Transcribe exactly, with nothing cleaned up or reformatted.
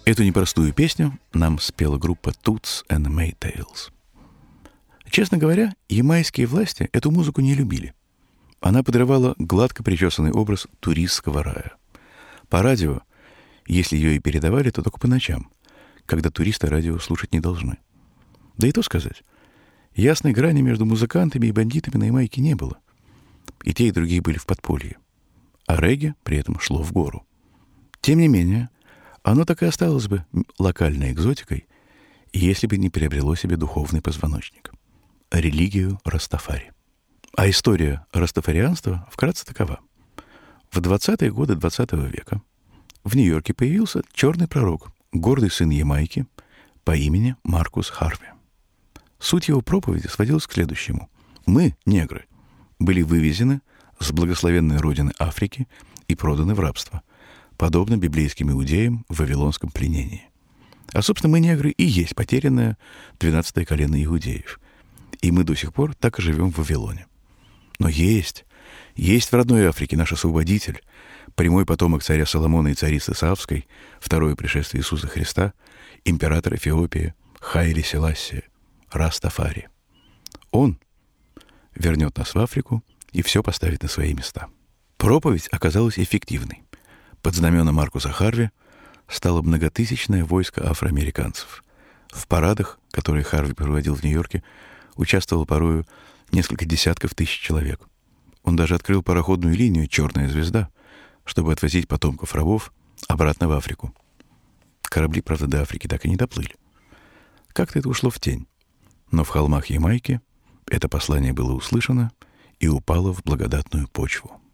Эту непростую песню нам спела группа Toots and Maytals. Честно говоря, ямайские власти эту музыку не любили. Она подрывала гладко причесанный образ туристского рая. По радио, если ее и передавали, то только по ночам, когда туристы радио слушать не должны. Да и то сказать, ясной грани между музыкантами и бандитами на Ямайке не было. И те, и другие были в подполье. А регги при этом шло в гору. Тем не менее, оно так и осталось бы локальной экзотикой, если бы не приобрело себе духовный позвоночник — религию Растафари. А история растафарианства вкратце такова. В двадцатые годы двадцатого века в Нью-Йорке появился черный пророк, гордый сын Ямайки по имени Маркус Харви. Суть его проповеди сводилась к следующему. Мы, негры, были вывезены с благословенной родины Африки и проданы в рабство, подобно библейским иудеям в вавилонском пленении. А, собственно, мы, негры, и есть потерянное двенадцатое колено иудеев. И мы до сих пор так и живем в Вавилоне. Но есть, есть в родной Африке наш освободитель, прямой потомок царя Соломона и царицы Савской, второе пришествие Иисуса Христа, император Эфиопии Хайли Селассия, Растафари. Он вернет нас в Африку и все поставит на свои места. Проповедь оказалась эффективной. Под знамена Маркуса Харви стало многотысячное войско афроамериканцев. В парадах, которые Харви проводил в Нью-Йорке, участвовало порою несколько десятков тысяч человек. Он даже открыл пароходную линию «Черная звезда», чтобы отвозить потомков рабов обратно в Африку. Корабли, правда, до Африки так и не доплыли. Как-то это ушло в тень. Но в холмах Ямайки это послание было услышано и упало в благодатную почву.